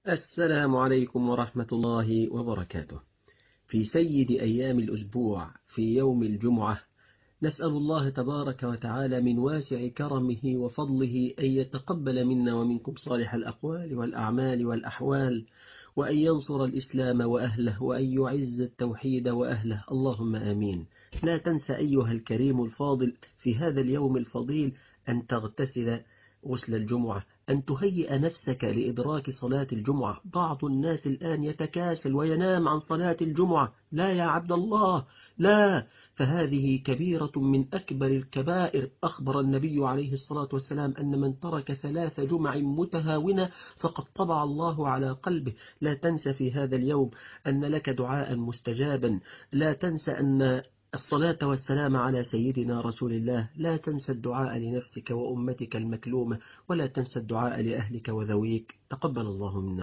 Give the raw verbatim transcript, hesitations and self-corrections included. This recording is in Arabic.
السلام عليكم ورحمة الله وبركاته. في سيد أيام الأسبوع في يوم الجمعة نسأل الله تبارك وتعالى من واسع كرمه وفضله أن يتقبل منا ومنكم صالح الأقوال والأعمال والأحوال، وأن ينصر الإسلام وأهله، وأن يعز التوحيد وأهله، اللهم آمين. لا تنسى أيها الكريم الفاضل في هذا اليوم الفضيل أن تغتسل غسل الجمعة، أن تهيئ نفسك لإدراك صلاة الجمعة. بعض الناس الآن يتكاسل وينام عن صلاة الجمعة. لا يا عبد الله، لا، فهذه كبيرة من أكبر الكبائر. أخبر النبي عليه الصلاة والسلام أن من ترك ثلاث جمع متهاونة فقد طبع الله على قلبه. لا تنسى في هذا اليوم أن لك دعاء مستجابا. لا تنسى أن الصلاة والسلام على سيدنا رسول الله. لا تنسى الدعاء لنفسك وأمتك المكلومة، ولا تنسى الدعاء لأهلك وذويك. تقبل الله منا.